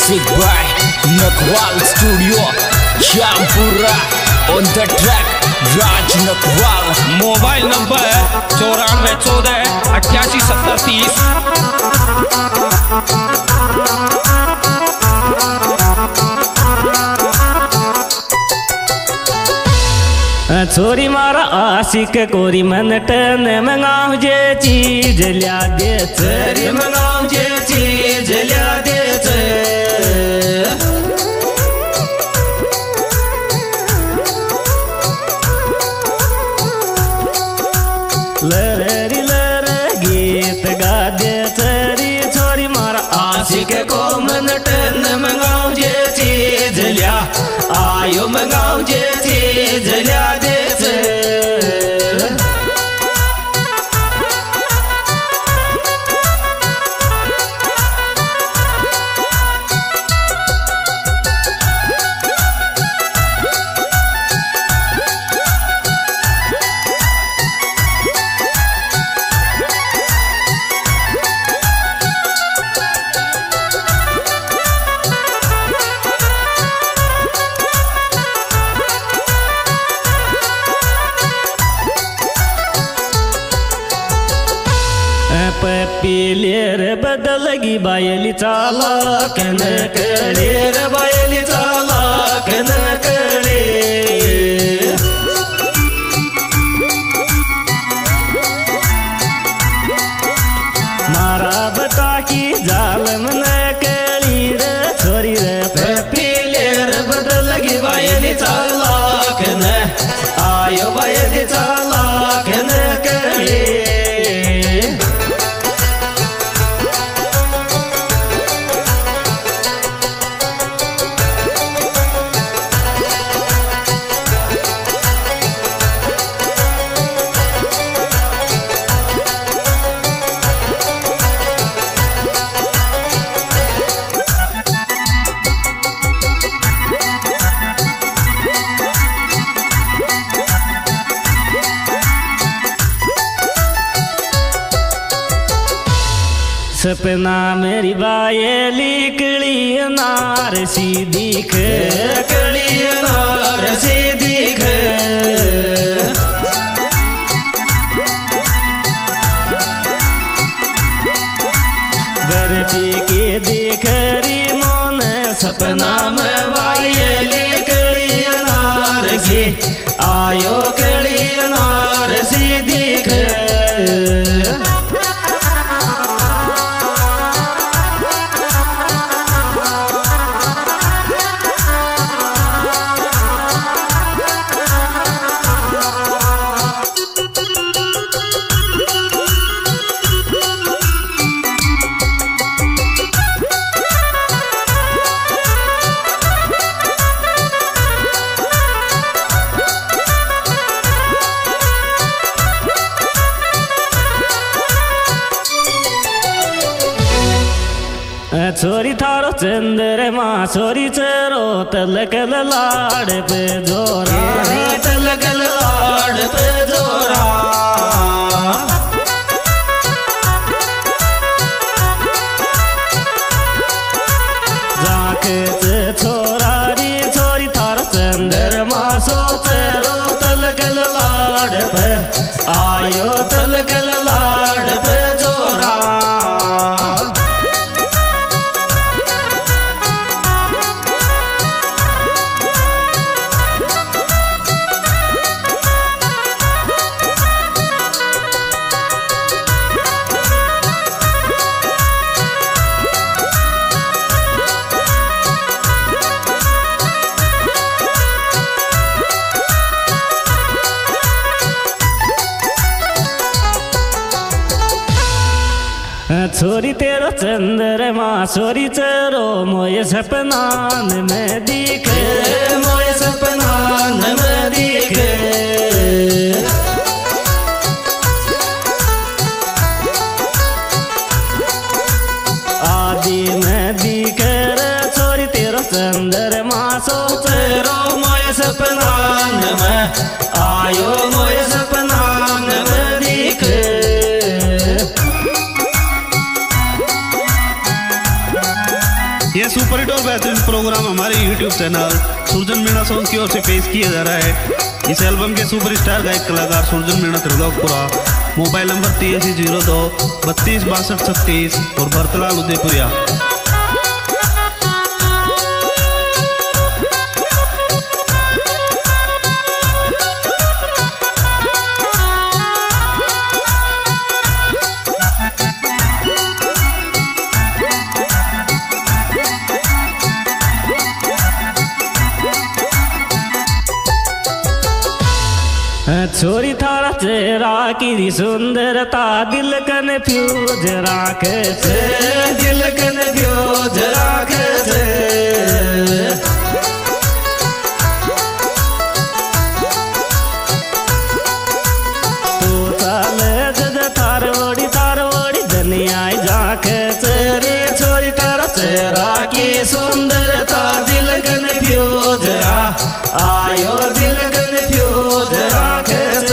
Music by Nakwal Studio, Champura. On the track, Raj Nakwal. Mobile number 9414887030। छोरी मारा आशिक कोरी मन ton मंगाऊ जे चीज ल्या दे छोरी मंगाऊ जे चीज ल्या दे लरी लर गीत गा दे छोरी मारा आशिक को मन टन मंगाऊ जे चीज ल्या आयो मंगाऊ जे चीज ल्या दे पीलेर बदलगी बायली चाला कन कळेर बायली चाला कन कळे मारा बता की जाल मन कळी रे छोरी रे पीलेर बदलगी बायली चाला कन आयो बायली चाला कन कळे सपना मेरी बायली कली नार सी दिख कली नार सी दिख गरबी के देख री मोन सपना में बायली कली नार सी आयो कली नार सी दिख छोरी थारो चंद्रमा छोरी चरो तलकल लाड़ पे जोरा तलकल लाड़ पे जोरा जाके छोरा री छोरी थारो चंद्रमा सो चरो तलकल लाड़ पे आयो तलकल लाड़ पे जोरा छोरी तेरो चंद्रमा छोरी चरो मोय सपनान में दिखे मोय सपनान में दिखे आदि में दिखे छोरी तेरो चंद्रमा सो चरो मोय सपनान में आयो मोय सपनान में दिखे ये सुपर हिट और बेहतरीन प्रोग्राम हमारे YouTube channel Surjan Meena song की ओर से पेश किया जा रहा है। इस एल्बम के सुपरस्टार गायक कलाकार सुरजन मीणा त्रिलोकपुरा, मोबाइल नंबर 8302 32 62 36 और भरतलाल उदयपुरिया। छोरी थारा चेहरा की सुंदरता दिल कन्फ्यूज राखे छे, दिल कन्फ्यूज राखे छे। तू चाले जद थार वोड़ी दुनिया जाके रे छोरी थारा चेहरा की सुंदरता दिल कन्फ्यूज आयो दिल कन्फ्यूज राखे।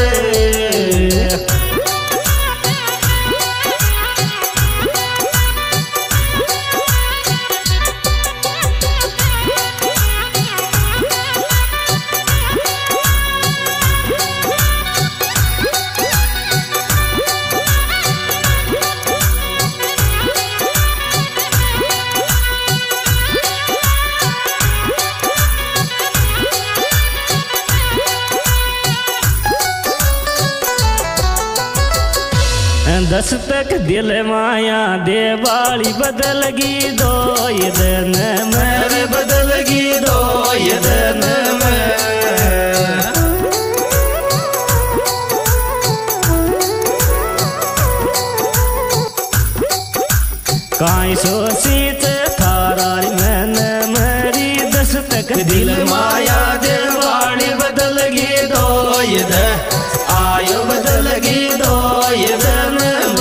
दस तक दिल माया देवाली बदलगी दो ये दिन मेरे बदलगी दो ये दिन में। काई सोचीत थारारी मैंने मेरी दस तक दिल माया देवाली बदलगी दो ये दिन आयो बदलगी दो ये दिन।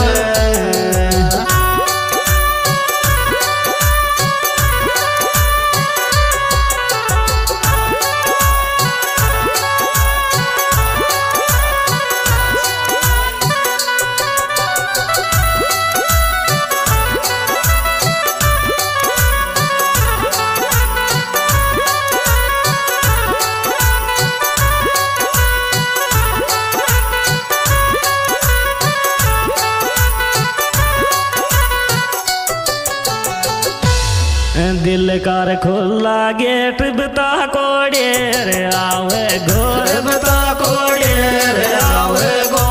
दिल कार खुला गेट बता कोड़े रे आवे घोर बता कोड़े रे आवे गो।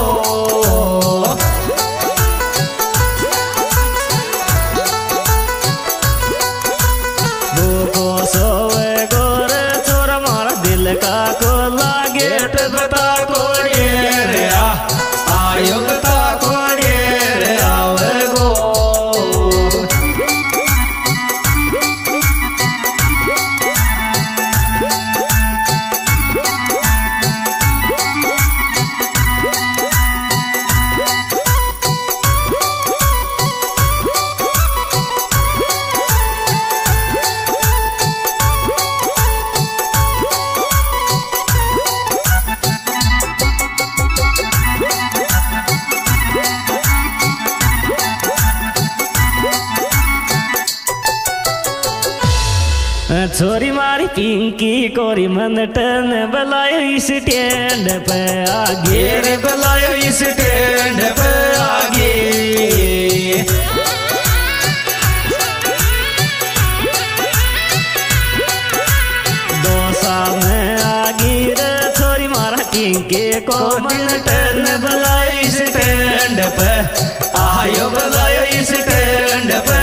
भूखो सोवे गोर छोरा मारा दिल का खुला गेट बता कोड़े रे आयो बता कोड़े रे आवे गो। छोरी मारी पिंकी कोरी मन टन बलायो इस स्टैंड पे आगे रे बलायो इस स्टैंड पे आगे। दोसा में आगे रे छोरी मारा पिंकी को मन टन बलायो इस स्टैंड पे आयो बलायो इस स्टैंड पे।